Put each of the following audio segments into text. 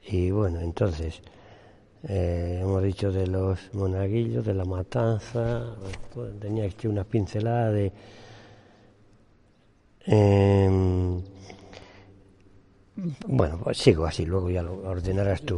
Y bueno, entonces, hemos dicho de los monaguillos, de la matanza, pues, tenía que una pincelada de... bueno, pues sigo así, luego ya lo ordenarás tú.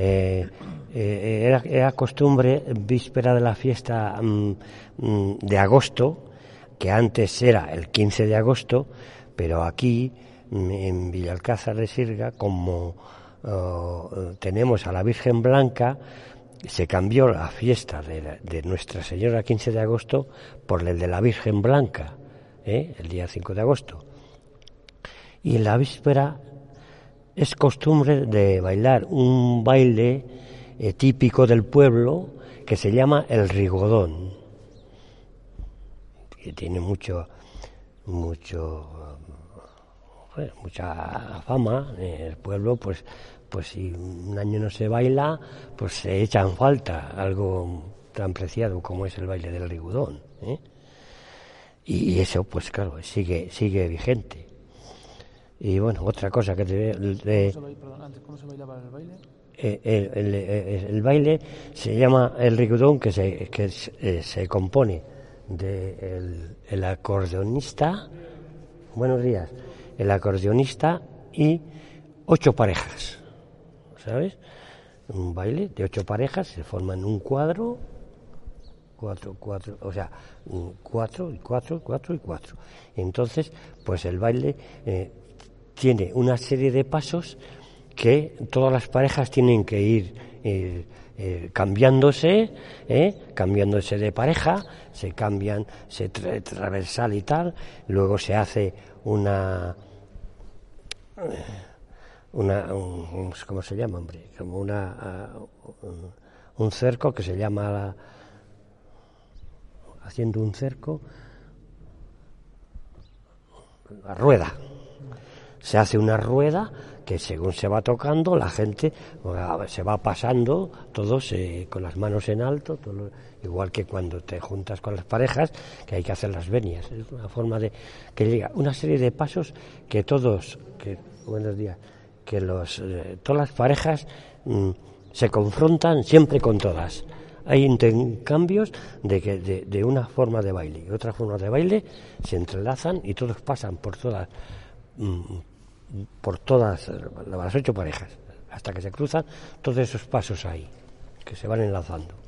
Era costumbre, víspera de la fiesta de agosto, que antes era el 15 de agosto, pero aquí en Villalcázar de Sirga, como tenemos a la Virgen Blanca, se cambió la fiesta de Nuestra Señora 15 de agosto por el de la Virgen Blanca, el día 5 de agosto. Y en la víspera es costumbre de bailar un baile típico del pueblo que se llama el rigodón, que tiene mucha fama en el pueblo. Pues si un año no se baila, pues se echa en falta algo tan preciado como es el baile del rigodón, y eso, pues claro, sigue vigente. Y bueno, otra cosa que ¿Cómo se bailaba el baile? El baile se llama el rigodón, que se compone de el acordeonista, buenos días, el acordeonista y 8 parejas, ¿sabes? Un baile de 8 parejas, se forman un cuadro, 4, o sea, 4 y 4 y 4 y 4. Entonces, pues el baile tiene una serie de pasos que todas las parejas tienen que ir cambiándose de pareja, se cambian, se transversal y tal, luego se hace ¿cómo se llama, hombre? Como un cerco que se llama, haciendo un cerco, la rueda. Se hace una rueda que según se va tocando, la gente se va pasando, todos con las manos en alto, igual que cuando te juntas con las parejas, que hay que hacer las venias. Es una forma de que llega una serie de pasos que buenos días, que todas las parejas se confrontan siempre con todas. Hay intercambios de una forma de baile y otra forma de baile, se entrelazan y todos pasan por todas las 8 parejas, hasta que se cruzan todos esos pasos ahí, que se van enlazando.